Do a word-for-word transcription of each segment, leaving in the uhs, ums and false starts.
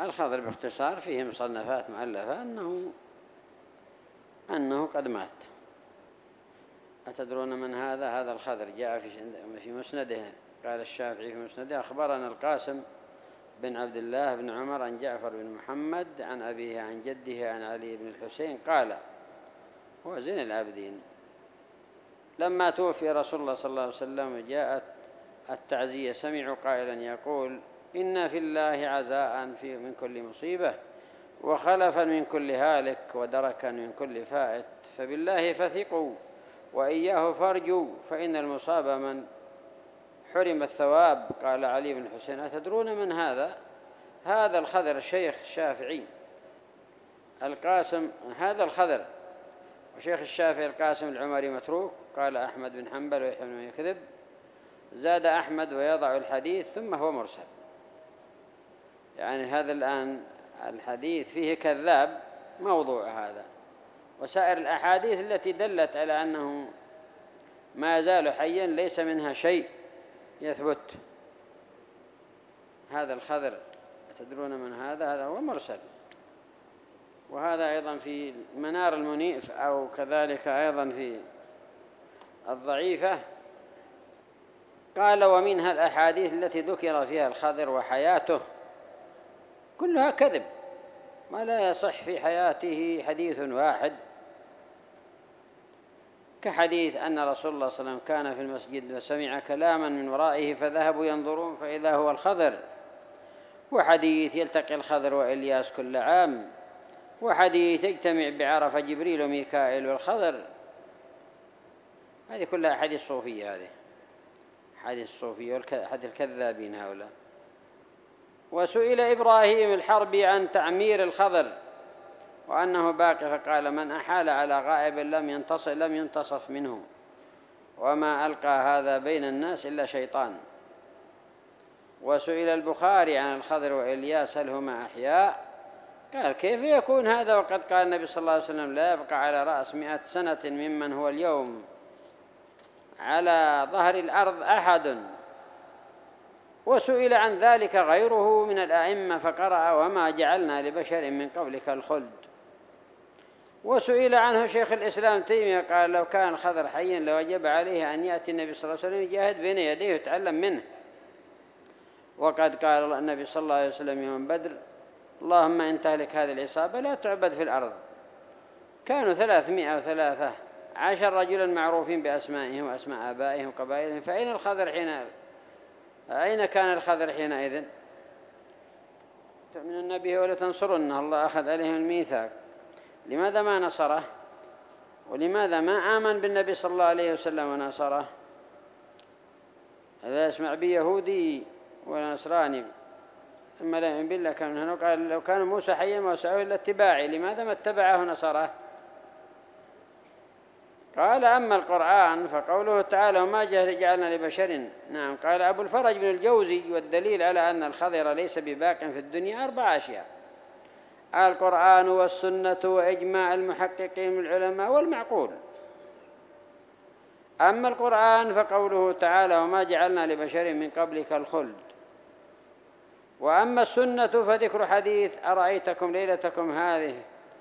الخضر باختصار فيه مصنفات مؤلفة أنه أنه قد مات. أتدرون من هذا؟ هذا الخضر جاء في مسنده، قال الشافعي في مسنده: أخبرنا القاسم بن عبد الله بن عمر عن جعفر بن محمد عن أبيه عن جده عن علي بن الحسين قال، هو زين العابدين: لما توفي رسول الله صلى الله عليه وسلم جاءت التعزية، سمعوا قائلا يقول: إن في الله عزاء في من كل مصيبة، وخلفا من كل هالك، ودركا من كل فائت، فبالله فثقوا وإياه فارجوا، فإن المصاب من حرم الثواب. قال علي بن الحسين: أتدرون من هذا؟ هذا الخضر الشيخ الشافعي. القاسم هذا الخضر، وشيخ الشافعي القاسم العمري متروك. قال أحمد بن حنبل ويحيى بن يكذب. زاد أحمد: ويضع الحديث ثم هو مرسل. يعني هذا الآن الحديث فيه كذاب موضوع هذا، وسائر الأحاديث التي دلت على أنه ما زال حيا ليس منها شيء يثبت. هذا الخضر تدرون من هذا؟ هذا هو مرسل. وهذا أيضا في منار المنيف، أو كذلك أيضا في الضعيفة. قال: ومنها الأحاديث التي ذكر فيها الخضر وحياته كلها كذب، ما لا يصح في حياته حديث واحد، كحديث أن رسول الله صلى الله عليه وسلم كان في المسجد وسمع كلاما من ورائه فذهبوا ينظرون فإذا هو الخضر، وحديث يلتقي الخضر وإلياس كل عام، وحديث يجتمع بعرفة جبريل وميكائيل والخضر. هذه كلها حديث صوفية، هذه حديث صوفية وحديث الكذابين هؤلاء. وسئل إبراهيم الحربي عن تعمير الخضر وأنه باقي، فقال: من أحال على غائب لم ينتصف, لم ينتصف منه، وما ألقى هذا بين الناس إلا شيطان. وسئل البخاري عن الخضر وإلياس هل هما أحياء؟ قال: كيف يكون هذا وقد قال النبي صلى الله عليه وسلم: لا يبقى على رأس مئة سنة ممن هو اليوم على ظهر الأرض أحد. وسئل عن ذلك غيره من الأئمة فقرأ: وما جعلنا لبشر من قبلك الخلد. وسئل عنه شيخ الإسلام تيمية قال: لو كان الخضر حيا لوجب عليه أن يأتي النبي صلى الله عليه وسلم يجاهد بين يديه ويتعلم منه، وقد قال النبي صلى الله عليه وسلم يوم بدر: اللهم إن تهلك هذه العصابة لا تعبد في الأرض. كانوا ثلاثمائة وثلاثة عشر رجلا معروفين بأسمائهم وأسماء آبائهم وقبائلهم، فأين الخضر حين أين كان الخضر حينئذ؟ تؤمن النبي ولا تنصرنه، الله أخذ عليهم الميثاق، لماذا ما نصره؟ ولماذا ما آمن بالنبي صلى الله عليه وسلم ونصره؟ هذا يسمع بيهودي ونصراني ثم لا يؤمن بالله. كان هنا قال: لو كان موسى حيا ما وسعه إلا اتباعي، لماذا ما اتبعه ونصره؟ قال: أما القرآن فقوله تعالى: وما جعلنا لبشر. نعم. قال أبو الفرج بن الجوزي: والدليل على أن الخضر ليس بباق في الدنيا أربع أشياء: القرآن والسنة وإجماع المحققين من العلماء والمعقول. أما القرآن فقوله تعالى: وما جعلنا لبشر من قبلك الخلد. وأما السنة فذكر حديث أرأيتكم ليلتكم هذه،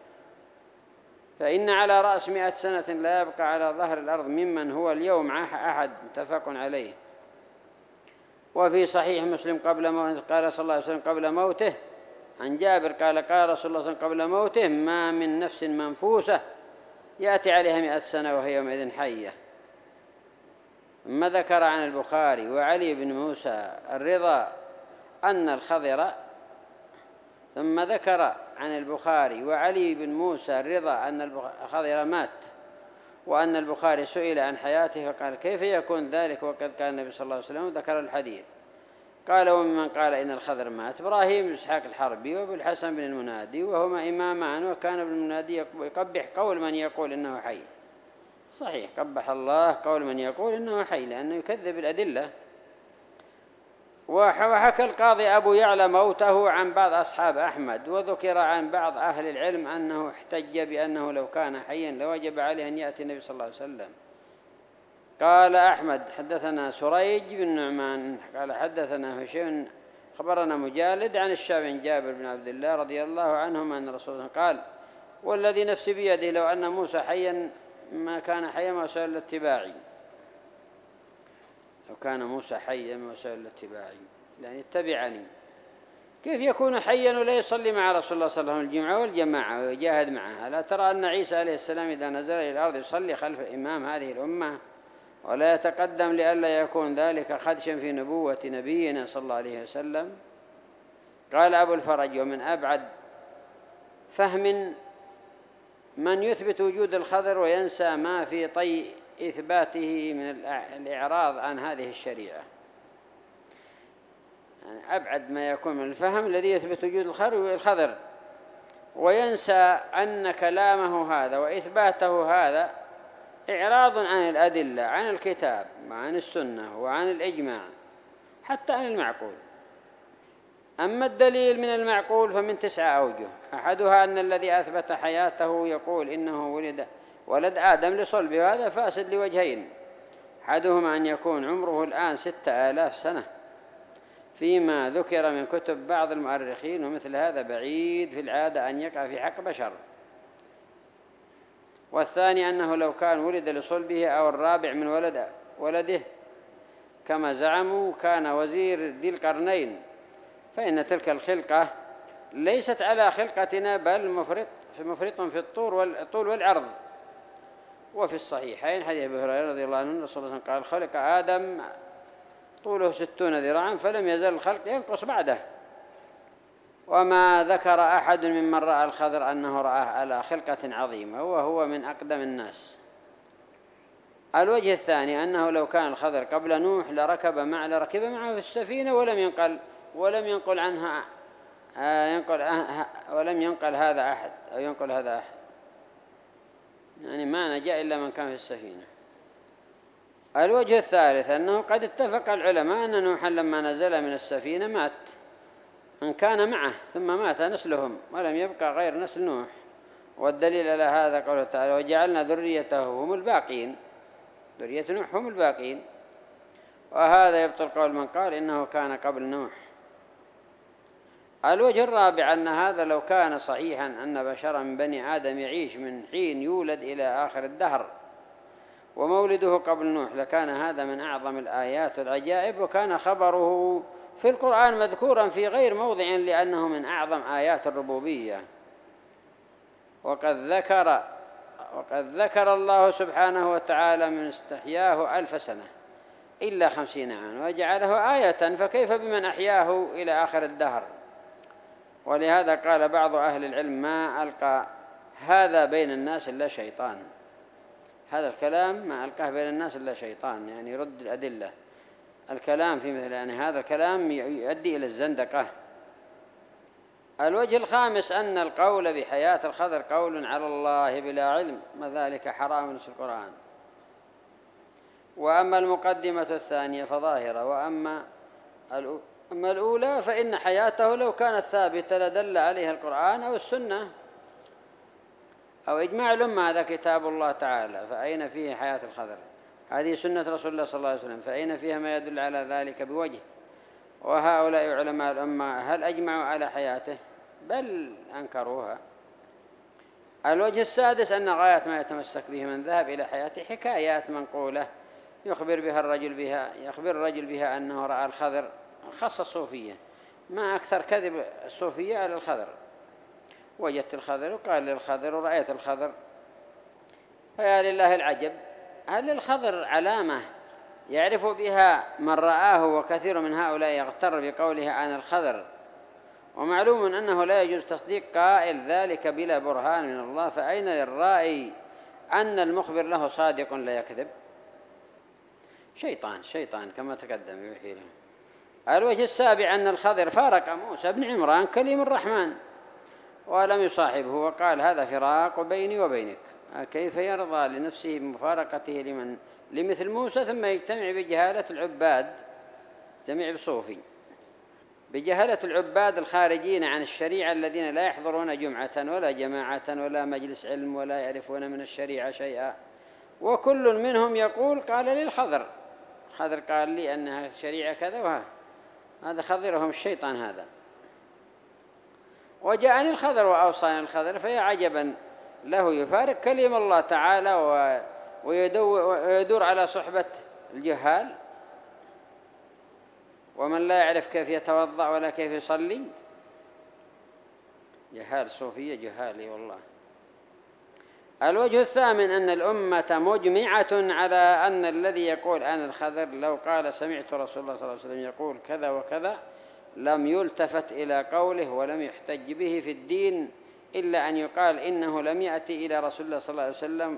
فإن على رأس مئة سنة لا يبقى على ظهر الأرض ممن هو اليوم أحد، متفق عليه. وفي صحيح مسلم قبل موته قال صلى الله عليه وسلم قبل موته عن جابر قال: قال رسول الله صلى الله عليه وسلم قبل موته: ما من نفس منفوسة يأتي عليها مئة سنة وهي يومئذ حية. ثم ذكر عن البخاري وعلي بن موسى الرضا أن الخضر ثم ذكر عن البخاري وعلي بن موسى الرضا أن الخضر مات، وأن البخاري سئل عن حياته فقال: كيف يكون ذلك وقد كان النبي صلى الله عليه وسلم ذكر الحديث. قال: وممن قال إن الخضر مات إبراهيم بن إسحاق الحربي وابو الحسن بن المنادي، وهما إمامان، وكان ابن المنادي يقبح قول من يقول إنه حي. صحيح، قبح الله قول من يقول إنه حي، لأنه يكذب الأدلة. وحكى القاضي أبو يعلى موته عن بعض أصحاب أحمد، وذكر عن بعض أهل العلم أنه احتج بأنه لو كان حيا لوجب عليه أن يأتي النبي صلى الله عليه وسلم. قال أحمد: حدثنا سريج بن نعمان قال حدثنا هشام أخبرنا مجالد عن الشعبي عن جابر بن عبد الله رضي الله عنهما أن رسول الله قال: والذي نفسي بيده لو أن موسى حيا ما كان حيا ما وسائل الاتباعي. لو كان موسى حيا ما وسائل الاتباعي يعني اتبعني. كيف يكون حيا ولا يصلي مع رسول الله صلى الله عليه وسلم الجمعة والجماعة ويجاهد معها؟ لا ترى أن عيسى عليه السلام إذا نزل إلى الأرض يصلي خلف إمام هذه الأمة ولا يتقدم لئلا يكون ذلك خدشا في نبوة نبينا صلى الله عليه وسلم؟ قال أبو الفرج: ومن أبعد فهم من يثبت وجود الخضر وينسى ما في طي إثباته من الإعراض عن هذه الشريعة. يعني أبعد ما يكون من الفهم الذي يثبت وجود الخضر وينسى أن كلامه هذا وإثباته هذا إعراض عن الأدلة، عن الكتاب وعن السنة وعن الإجماع حتى عن المعقول. أما الدليل من المعقول فمن تسعة أوجه، أحدها أن الذي أثبت حياته يقول إنه ولد ولد آدم لصلبه، وهذا فاسد لوجهين: أحدهما أن يكون عمره الآن ستة آلاف سنة فيما ذكر من كتب بعض المؤرخين، ومثل هذا بعيد في العادة أن يقع في حق بشر. والثاني أنه لو كان ولد لصلبه أو الرابع من ولد ولده كما زعموا كان وزير ذي القرنين، فإن تلك الخلقة ليست على خلقتنا بل مفرط في مفرط في الطول والعرض. وفي الصحيحين حديث أبي هريرة رضي الله عنه أن رسول الله قال: خلق آدم طوله ستون ذراعا فلم يزل الخلق ينقص بعده. وما ذكر أحد ممن رأى الخضر أنه رآه على خلقة عظيمة وهو من أقدم الناس. الوجه الثاني أنه لو كان الخضر قبل نوح لركب مع لركب معه في السفينة ولم ينقل ولم ينقل عنها ينقل ولم ينقل هذا أحد أو ينقل هذا أحد، يعني ما نجا إلا من كان في السفينة. الوجه الثالث أنه قد اتفق العلماء أن نوحا لما نزل من السفينة مات من كان معه ثم مات نسلهم ولم يبقى غير نسل نوح. والدليل على هذا قوله تعالى: وجعلنا ذريته هم الباقين، ذرية نوح هم الباقين. وهذا يبطل قول من قال إنه كان قبل نوح. الوجه الرابع أن هذا لو كان صحيحا أن بشرا من بني آدم يعيش من حين يولد إلى آخر الدهر ومولده قبل نوح لكان هذا من أعظم الآيات والعجائب، وكان خبره في القرآن مذكورا في غير موضع لأنه من أعظم آيات الربوبية. وقد ذكر وقد ذكر الله سبحانه وتعالى من استحياه ألف سنة إلا خمسين عاما وجعله آية، فكيف بمن أحياه إلى آخر الدهر؟ ولهذا قال بعض أهل العلم: ما ألقى هذا بين الناس إلا شيطان. هذا الكلام ما ألقاه بين الناس إلا شيطان، يعني يرد الأدلة. الكلام في مثل يعني هذا الكلام يؤدي إلى الزندقة. الوجه الخامس أن القول بحياة الخضر قول على الله بلا علم، وذلك حرام في القرآن. وأما المقدمة الثانية فظاهرة، وأما أما الأولى فإن حياته لو كانت ثابتة لدل عليها القرآن أو السنة أو إجماع الأمة. هذا كتاب الله تعالى فأين فيه حياة الخضر؟ هذه سنة رسول الله صلى الله عليه وسلم فأين فيها ما يدل على ذلك بوجه؟ وهؤلاء علماء الأمة هل أجمعوا على حياته؟ بل أنكروها. الوجه السادس أن غاية ما يتمسك به من ذهب إلى حياته حكايات منقولة يخبر بها الرجل بها يخبر الرجل بها أنه رأى الخضر، خاصة الصوفية. ما أكثر كذب الصوفية على الخضر: وجدت الخضر وقال للخضر ورأيت الخضر. فيا لله العجب، هل الخضر علامة يعرف بها من رآه؟ وكثير من هؤلاء يغتر بقوله عن الخضر، ومعلوم أنه لا يجوز تصديق قائل ذلك بلا برهان من الله، فأين للرائي أن المخبر له صادق لا يكذب؟ شيطان شيطان كما تقدم يوحي له. الوجه السابع أن الخضر فارق موسى بن عمران كليم الرحمن ولم يصاحبه وقال: هذا فراق بيني وبينك. كيف يرضى لنفسه بمفارقته لمن لمثل موسى ثم يجتمع بجهالة العباد يجتمع بصوفي بجهالة العباد الخارجين عن الشريعة الذين لا يحضرون جمعة ولا جماعة ولا مجلس علم ولا يعرفون من الشريعة شيئا، وكل منهم يقول: قال لي الخضر الخضر قال لي أنها شريعة كذا وها. هذا خضرهم الشيطان هذا. وجاءني الخضر وأوصاني الخضر، فيا عجبا له يفارق كلم الله تعالى ويدور على صحبة الجهال، ومن لا يعرف كيف يتوضأ ولا كيف يصلي. جهال صوفية جهالي والله. الوجه الثامن أن الأمة مجمعة على أن الذي يقول عن الخضر لو قال سمعت رسول الله صلى الله عليه وسلم يقول كذا وكذا لم يلتفت إلى قوله ولم يحتج به في الدين، إلا أن يقال إنه لم يأتي إلى رسول الله صلى الله عليه وسلم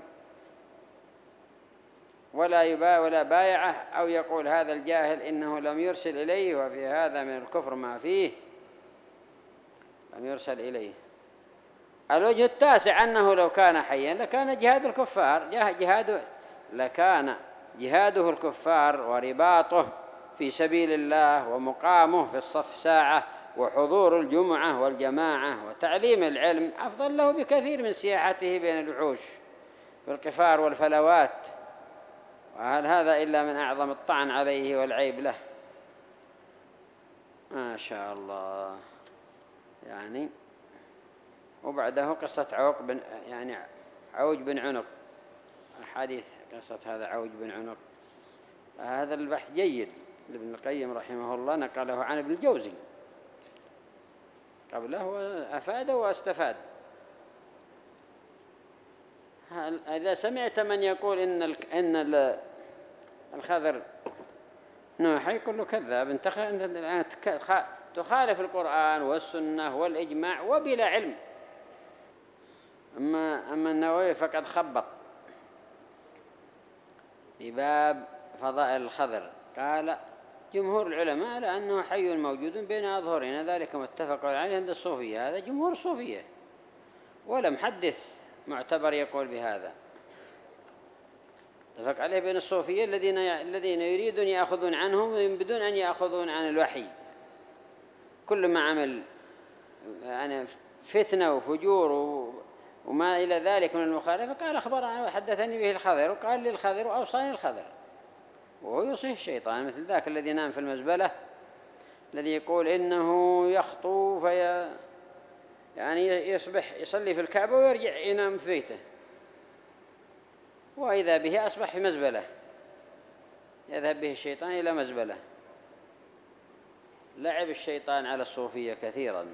ولا يبايع ولا بايعه، أو يقول هذا الجاهل إنه لم يرسل إليه، وفي هذا من الكفر ما فيه لم يرسل إليه. الوجه التاسع أنه لو كان حيا لكان جهاد الكفار جهاد لكان جهاده الكفار ورباطه في سبيل الله ومقامه في الصف ساعة وحضور الجمعة والجماعة وتعليم العلم أفضل له بكثير من سياحته بين الوحوش والقفار والفلوات. وهل هذا إلا من أعظم الطعن عليه والعيب له؟ ما شاء الله. يعني وبعده قصة عوق بن يعني عوج بن عنق، الحديث قصة هذا عوج بن عنق. هذا البحث جيد لابن القيم رحمه الله، نقله عن ابن الجوزي قبله وأفاد واستفاد. إذا سمعت من يقول إن إن الخضر نوح يقول له كذاب، انت الآن تخالف القرآن والسنة والإجماع وبلا علم. أما أما النووي فقد خبط في باب فضائل الخضر، قال جمهور العلماء لأنه حي موجود بين أظهرنا، ذلك متفق عليه عند الصوفية. هذا جمهور الصوفية، ولا محدث معتبر يقول بهذا. اتفق عليه بين الصوفية الذين الذين يريدون يأخذون عنهم بدون أن يأخذون عن الوحي. كل ما عمل يعني فتنة وفجور وما إلى ذلك من المخالفة قال أخبرنا وحدثني به الخضر، وقال لي الخضر وأوصاني الخضر، وهو يوصيه الشيطان مثل ذاك الذي نام في المزبلة الذي يقول إنه يخطو في يعني يصبح يصلي في الكعبة ويرجع ينام في بيته، وإذا به أصبح في مزبلة، يذهب به الشيطان إلى مزبلة. لعب الشيطان على الصوفية كثيرا.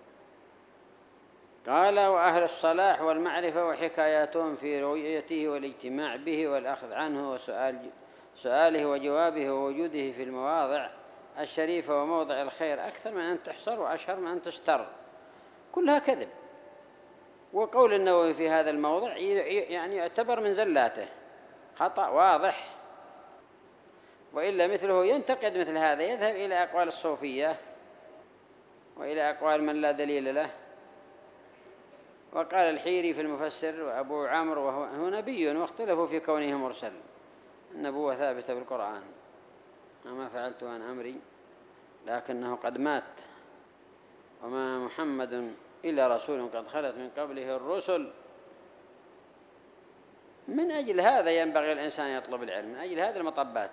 قال وأهل الصلاح والمعرفة وحكاياتهم في رؤيته والاجتماع به والأخذ عنه وسؤال سؤاله وجوابه ووجوده في المواضع الشريفة وموضع الخير أكثر من أن تحصر وأشهر من أن تستر، كلها كذب. وقول النووي في هذا الموضع يعني يعتبر من زلاته، خطأ واضح، وإلا مثله ينتقد مثل هذا يذهب إلى أقوال الصوفية وإلى أقوال من لا دليل له. وقال الحيري في المفسر وأبو عمرو وهو نبي واختلفوا في كونه مرسل، النبوة ثابتة بالقرآن، وما فعلت عن أمري لكنه قد مات، وما محمد إلا رسول قد خلت من قبله الرسل. من أجل هذا ينبغي الإنسان يطلب العلم، من أجل هذه المطبات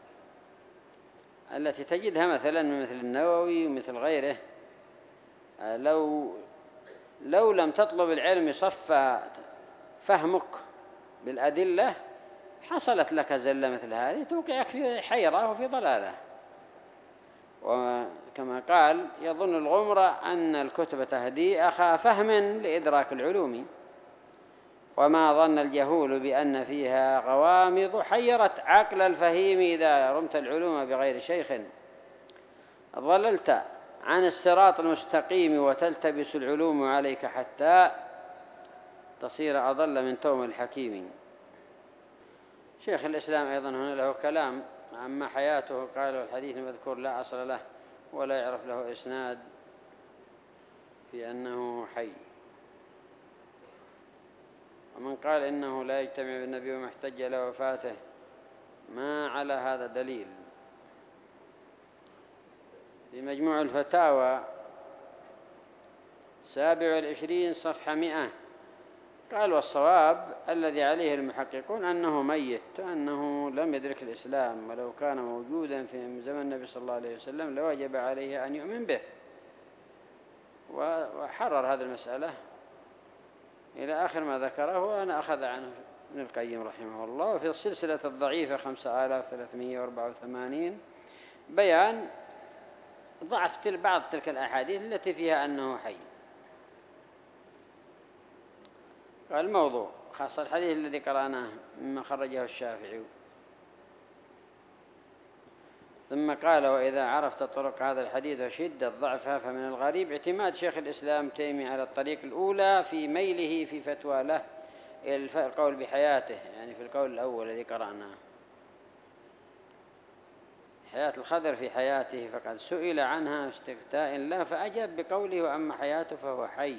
التي تجدها مثلا من مثل النووي ومثل غيره. لو لو لم تطلب العلم صفى فهمك بالأدلة حصلت لك زلة مثل هذه توقعك في حيرة وفي ضلالة. وكما قال يظن الغمر أن الكتب تهدي أخا فهم لإدراك العلوم، وما ظن الجهول بأن فيها غوامض حيرت عقل الفهيم إذا رمت العلوم بغير شيخ. ضللت عن الصراط المستقيم وتلتبس العلوم عليك حتى تصير أضل من توم الحكيم. شيخ الإسلام أيضا هنا له كلام، أما حياته قال الحديث المذكور لا أصل له ولا يعرف له إسناد في أنه حي. ومن قال إنه لا يجتمع بالنبي وما احتج لوفاته ما على هذا دليل. في مجموع الفتاوى سابع العشرين صفحة مئة قال والصواب الذي عليه المحققون أنه ميت، أنه لم يدرك الإسلام، ولو كان موجودا في زمن النبي صلى الله عليه وسلم لوجب عليه أن يؤمن به. وحرر هذه المسألة إلى آخر ما ذكره، وأنا أخذ عنه ابن القيم رحمه الله. وفي السلسلة الضعيفة خمسة آلاف وثلاثمائة وأربعة وثمانين بيان ضعف بعض تلك الأحاديث التي فيها أنه حي. قال الموضوع خاصة الحديث الذي قرأناه مما خرجه الشافعي. ثم قال وإذا عرفت طرق هذا الحديث وشدة ضعفها فمن الغريب اعتماد شيخ الإسلام تيمي على الطريق الأولى في ميله في فتوى له القول بحياته، يعني في القول الأول الذي قرأناه حياة الخضر في حياته، فقد سئل عنها استفتاء له فأجاب بقوله وأما حياته فهو حي.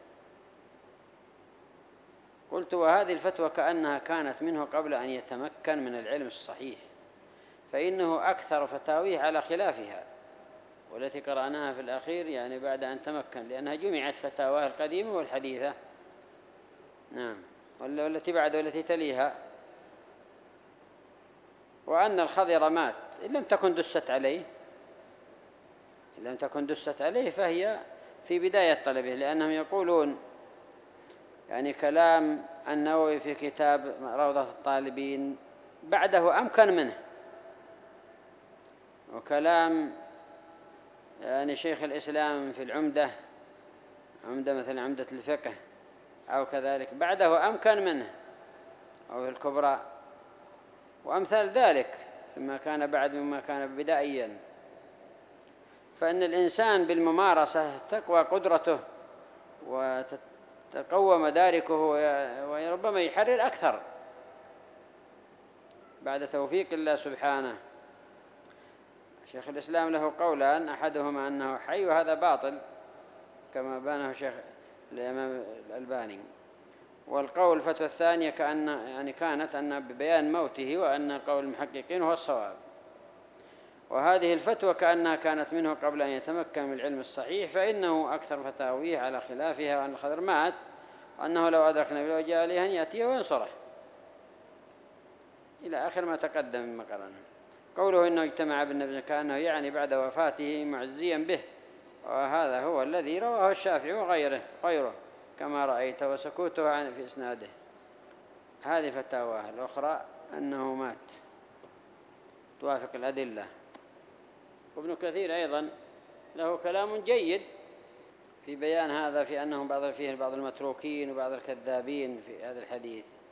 قلت وهذه الفتوى كأنها كانت منه قبل أن يتمكن من العلم الصحيح، فإنه أكثر فتاويه على خلافها، والتي قرأناها في الأخير يعني بعد أن تمكن، لأنها جمعت فتاواه القديمة والحديثة. نعم، والتي بعد والتي تليها. وأن الخضر مات إن لم تكن دست عليه، إن لم تكن دست عليه فهي في بداية طلبه، لأنهم يقولون يعني كلام النووي في كتاب روضة الطالبين بعده أمكن منه، وكلام يعني شيخ الإسلام في العمدة، عمدة مثل عمدة الفقه أو كذلك بعده أمكن منه، أو في الكبرى وأمثال ذلك مما كان بعد مما كان بدائيا. فإن الإنسان بالممارسة تقوى قدرته وتقوى مداركه، وربما يحرر أكثر بعد توفيق الله سبحانه. شيخ الإسلام له قولان، أحدهما أنه حي وهذا باطل كما بانه شيخ الإمام الألباني، والقول الفتوى الثانية كأن يعني كانت أن ببيان موته، وأن قول المحققين هو الصواب. وهذه الفتوى كأنها كانت منه قبل أن يتمكن من العلم الصحيح، فإنه أكثر فتاويه على خلافها، وأن الخضر مات، وأنه لو أدركنا بلو جاء عليه أن يأتيه وينصره إلى آخر ما تقدم مما قرأنا. قوله إنه اجتمع بالنبي كأنه يعني بعد وفاته معزيا به، وهذا هو الذي رواه الشافعي وغيره غيره كما رأيت، وسكوته عن في إسناده. هذه فتاواه الأخرى أنه مات توافق الأدلة. وابن كثير أيضا له كلام جيد في بيان هذا، في أنهم بعض فيه بعض المتروكين وبعض الكذابين في هذا الحديث.